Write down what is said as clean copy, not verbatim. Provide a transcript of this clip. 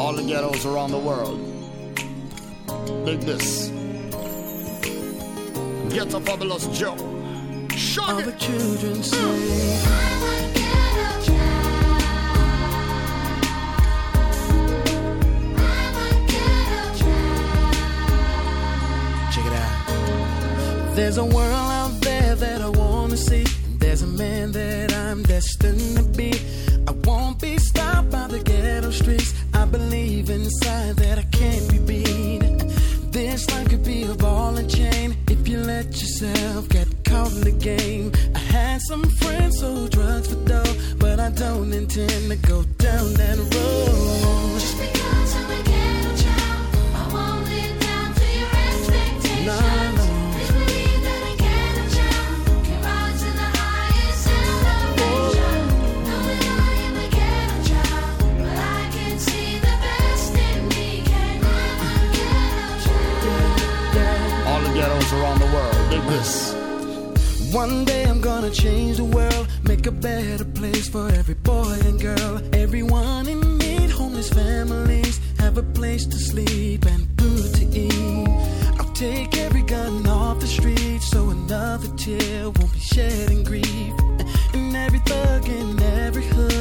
All the ghettos around the world. Dig this. Get a fabulous Joe. Shut All it. the children say, check it out. There's a world out there that I wanna see. There's a man that I'm destined to be. I won't be stopped by the ghetto streets. I believe inside that I can't be beat. This life could be a ball and chain if you let yourself get caught in the game. I had some friends sold drugs for dough, but I don't intend to go down that road. Just because I'm a ghetto child, I won't live down to your expectations. No. Please believe that a ghetto child can rise to the highest elevation. Know that I am a ghetto child, but I can see the best in me. Can I'm a ghetto child. All the ghettos around the world. Dig this. One day I'm gonna change the world, make a better place for every boy and girl. Everyone in need, homeless families, have a place to sleep and food to eat. I'll take every gun off the street so another tear won't be shed in grief. And every thug in every hood